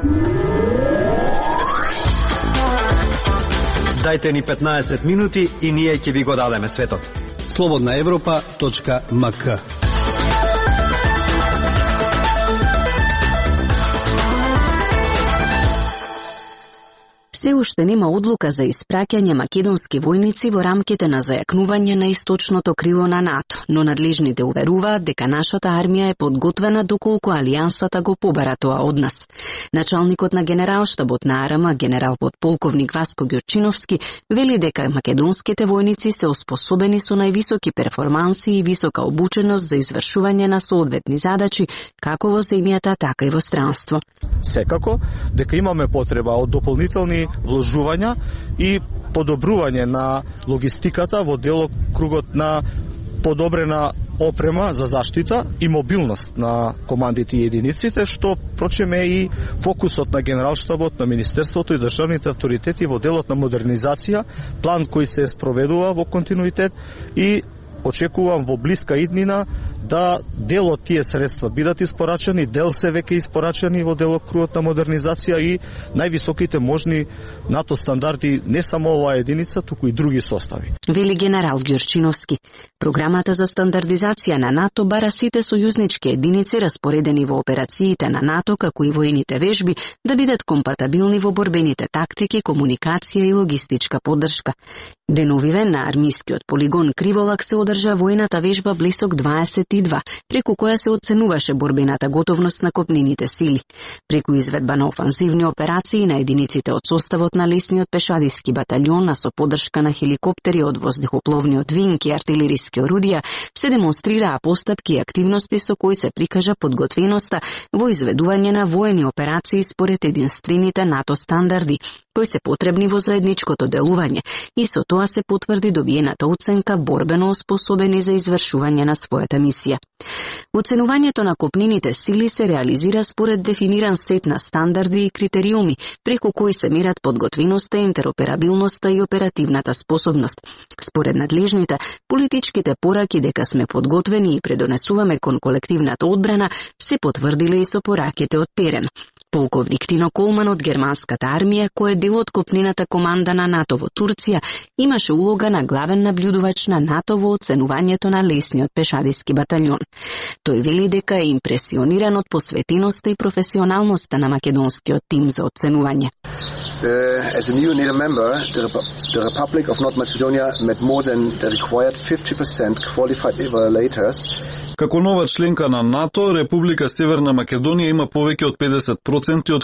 Дајте ни 15 минути и ние ќе ви го дадеме светот. slobodnaevropa.mk. Се уште нема одлука за испраќање македонски војници во рамките на зајакнување на источното крило на НАТО, но надлежните уверуваат дека нашата армија е подготвена доколку алијансата го побара тоа од нас. Началникот на генералштабот на АРМ, генерал подполковник Васко Ѓурчиновски, вели дека македонските војници се оспособени со највисоки перформанси и висока обученост за извршување на соодветни задачи, како во земјата, така и во странство. Секако дека имаме потреба од дополнителни вложувања и подобрување на логистиката во делокругот на подобрена опрема за заштита и мобилност на командите и единиците, што впрочем е и фокусот на генералштабот, на Министерството и државните авторитети во делот на модернизација, план кој се спроведува во континуитет и очекувам во блиска иднина да дел од тие средства бидат испорачани, дел се веќе испорачани во делокругот на модернизација и највисоките можни НАТО стандарди, не само оваа единица, туку и други состави. Вели генерал Ѓурчиновски. Програмата за стандардизација на НАТО бара сите сојузнички единици распоредени во операциите на НАТО, како и војните вежби, да бидат компатабилни во борбените тактики, комуникација и логистичка поддршка. Деновиве на армискиот полигон Криволак се одржа војната вежба Блисок 22, преку која се оценуваше борбената готовност на копнените сили. Преку изведба на офанзивни операции на единиците од составот на лесниот пешадиски баталјон, а со поддршка на хеликоптери од воздухопловниот винг и артилериски орудија, се демонстрираа постапки и активности со кои се прикажа подготвеноста во изведување на воени операции според единствените НАТО стандарди, кои се потребни во заедничкото делување, и со тоа се потврди добиената оценка борбено оспособени за извршување на својата мисија. Оценувањето на копнените сили се реализира според дефиниран сет на стандарди и критериуми, преку кои се мерат подготвеноста, интероперабилноста и оперативната способност. Според надлежните, политичките пораки дека сме подготвени и предонесуваме кон колективната одбрана се потврдиле и со пораките од терен. Полковник Тино Колман од германската армија, кој е дел од копнената команда на НАТО во Турција, имаше улога на главен наблюдувач на НАТО во оценувањето на лесниот пешадиски баталјон. Тој вели дека е импресиониран од посветеноста и професионалноста на македонскиот тим за оценување. As a new NATO member, the Republic of North Macedonia met more than the required 50% qualified evaluators. Како нова членка на НАТО, Република Северна Македонија има повеќе од 50% од